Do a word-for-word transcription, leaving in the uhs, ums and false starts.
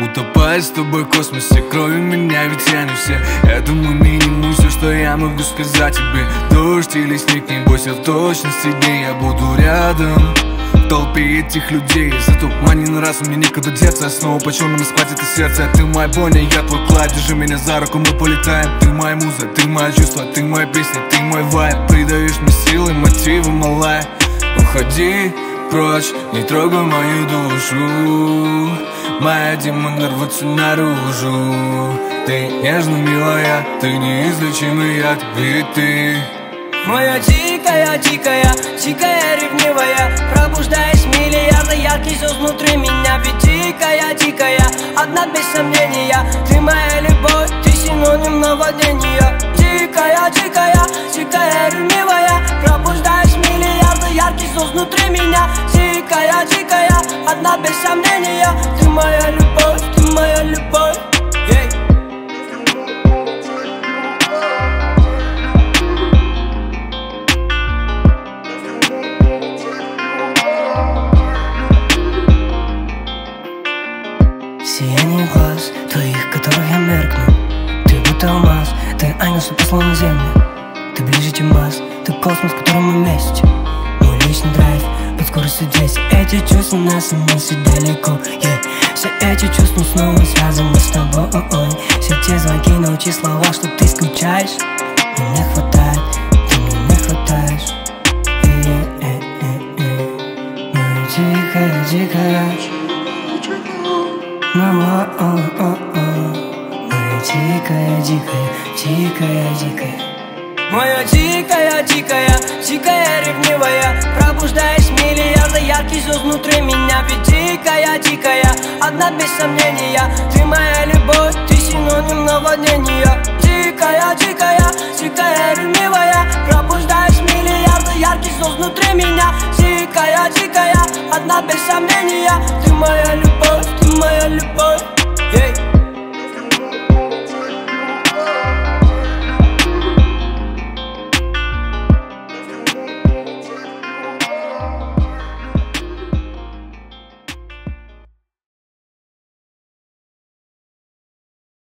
утопать с тобой в космосе. Кровью меня ведь тянешься. Это мой минимум, все, что я могу сказать тебе. Дождь или снег, не бойся, в точности дней я буду рядом. В толпе этих людей затуманен раз, мне некуда деться. Снова по черному схватит и сердце. Ты моя Бонни, я твой Клайд. Держи меня за руку, мы полетаем. Ты моя муза, ты моя чувство, ты моя песня, ты мой вайб. Придаешь мне силы, мотивы, малая. Уходи прочь, не трогай мою душу. Моя демон рвутся наружу. Ты нежно милая, ты неизлечимый яд, ведь ты моя дикая, дикая, дикая, ревнивая. Пробуждаешь миллиарды ярких звезд внутри меня. Ведь дикая, дикая, одна без сомнения. Ты моя любовь, ты синоним наводнения. Дикая, дикая, дикая, ревнивая. Пробуждаешь миллиарды ярких звезд внутри меня. Дикая, дикая, одна без сомнения. Ты моя любовь, ты моя любовь. Yeah. Сияние глаз твоих, которых я меркну. Ты будто алмаз, ты ангел, что послал на землю. Ты ближе, чем Марс, ты космос, в котором мы вместе. Мой личный драйв под скоростью двести. Эти чувства нас уносят далеко, yeah. Все эти чувства снова связаны с тобой. Все те звонки, научи слова, что ты скучаешь. Мне не хватает, ты мне не хватаешь. yeah, yeah, yeah, yeah. Моя дикая, дикая, мама, о, о, о. Моя дикая, дикая, дикая, дикая. Моя дикая, дикая, дикая, ревнивая. Пробуждаешь миллиарды ярких звезд внутри меня. Ведь дикая, дикая, одна без сомнения. Ты моя любовь, ты синоним наводнения. Дикая, дикая, дикая, ревнивая. Пробуждаешь миллиарды ярких звезд внутри меня. Дикая, дикая, одна без сомнения. Ты моя любовь, ты моя любовь.